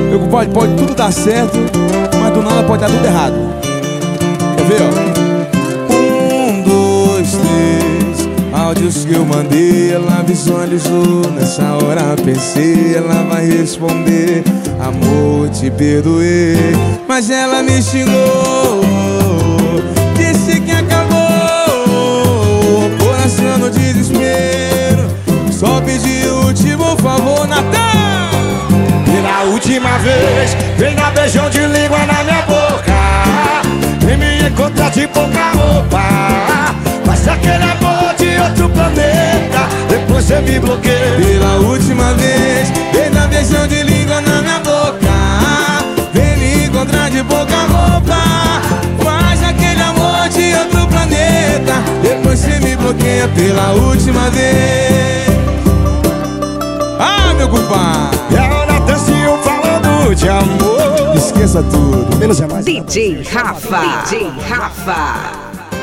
Pode tudo dar certo, mas do nada pode dar tudo errado. Quer ver, ó? 1, 2, 3. Áudios que eu mandei, ela visualizou. Nessa hora pensei, ela vai responder: amor, te perdoei. Mas ela me xingou, disse que acabou. Coração no desespero, só pedi o último favor, Natan. Pela última vez, vem dar beijão de língua na minha boca. Vem me encontrar de pouca roupa. Faz aquele amor de outro planeta, depois você me bloqueia. Pela última vez, vem dar beijão de língua na minha boca. Vem me encontrar de pouca roupa. Faz aquele amor de outro planeta, depois você me bloqueia. Pela última vez. Ah, meu compadre! Falando de amor, esqueça tudo, menos é mais. DJ Rafa, DJ Rafa.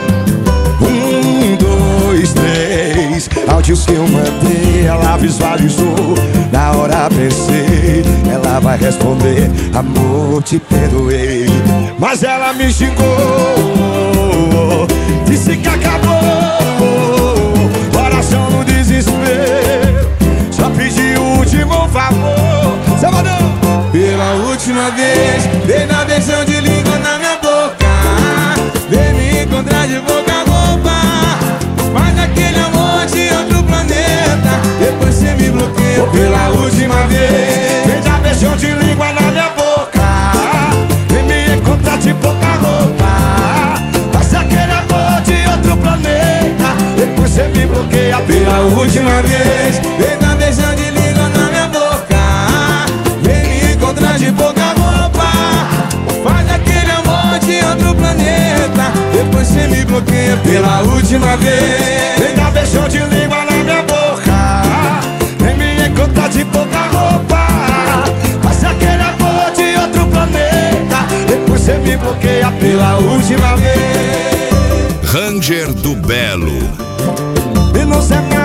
1, 2, 3. Áudios que eu mandei, ela visualizou. Na hora pensei, ela vai responder: amor, te perdoei. Mas ela me xingou, disse que acabou. Coração no desespero, só pedi o último favor. Salvador! Pela última vez, vem dar beijão de língua na minha boca. Vem me encontrar de boca roupa. Faz aquele amor de outro planeta, depois você me bloqueia. Pela última vez, vem dar beijão de língua na minha boca. Vem me encontrar de pouca roupa. Faz aquele amor de outro planeta, depois você me bloqueia. Pela última vez, vem dar beijão de língua na minha boca. De pouca roupa, faz aquele amor de outro planeta, depois você me bloqueia. Pela última vez, vem dar beijão de língua na minha boca. Vem me encontrar de pouca roupa. Faz aquele amor de outro planeta, depois você me bloqueia. Pela última vez. Ranger do Belo. E não sei